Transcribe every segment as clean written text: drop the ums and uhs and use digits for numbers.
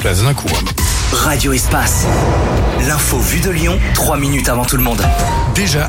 place d'un coup. Radio Espace. L'info vue de Lyon, 3 minutes avant tout le monde. Déjà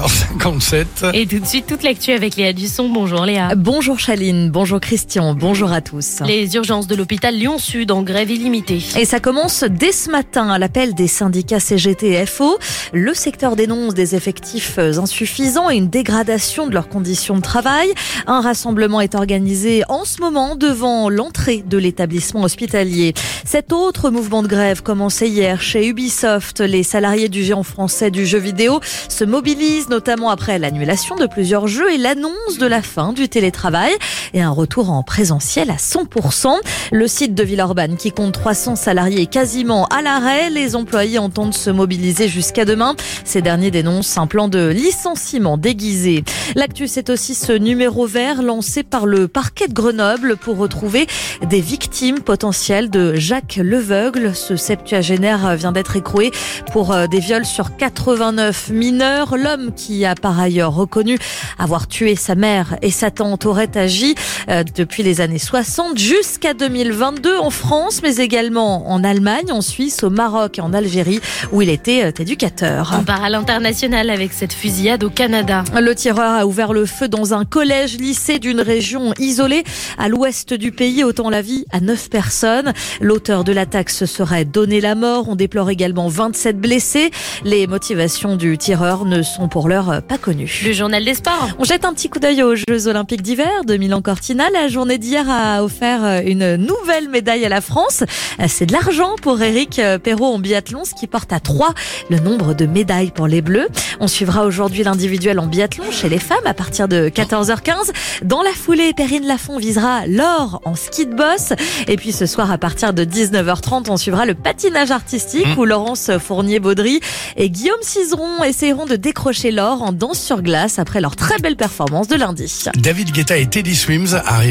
6h57. Et tout de suite, toute l'actu avec Léa Dusson. Bonjour Léa. Bonjour Chaline, bonjour Christian, bonjour à tous. Les urgences de l'hôpital Lyon-Sud en grève illimitée. Et ça commence dès ce matin à l'appel des syndicats CGT et FO. Le secteur dénonce des effectifs insuffisants et une dégradation de leurs conditions de travail. Un rassemblement est organisé en ce moment devant l'entrée de l'établissement hospitalier. Cet autre mouvement de grève commençait hier chez Ubisoft. Les salariés du géant français du jeu vidéo se mobilisent notamment après l'annulation de plusieurs jeux et l'annonce de la fin du télétravail et un retour en présentiel à 100%. Le site de Villeurbanne qui compte 300 salariés est quasiment à l'arrêt. Les employés entendent se mobiliser jusqu'à demain. Ces derniers dénoncent un plan de licenciement déguisé. L'actu, c'est aussi ce numéro vert lancé par le parquet de Grenoble pour retrouver des victimes potentielles de Jacques Leveugle. Ce septuagénaire vient d'être écroué pour des viols sur 89 mineurs. L'homme qui a par ailleurs reconnu avoir tué sa mère et sa tante aurait agi depuis les années 60 jusqu'à 2022 en France, mais également en Allemagne, en Suisse, au Maroc et en Algérie où il était éducateur. On part à l'international avec cette fusillade au Canada. Le tireur a ouvert le feu dans un collège-lycée d'une région isolée à l'ouest du pays, ôtant la vie à 9 personnes. L'auteur de l'attaque se serait donné la mort. On déplore également 27 blessés. Les motivations du tireur ne sont pour l'heure pas connues. Le journal des sports. On jette un petit coup d'œil aux Jeux Olympiques d'hiver de Milan-Cortina. La journée d'hier a offert une nouvelle médaille à la France. C'est de l'argent pour Éric Perrault en biathlon, ce qui porte à 3 le nombre de médailles pour les Bleus. On suivra aujourd'hui l'individuel en biathlon chez les femmes à partir de 14h15. Dans la foulée, Perrine Lafont visera l'or en ski de boss. Et puis ce soir, à partir de 19h30, on suivra le patinage artistique où Laurence Fournier-Baudry et Guillaume Cizeron essaieront de décrocher l'or en danse sur glace après leur très belle performance de lundi. David Guetta et Teddy Swims arrivent.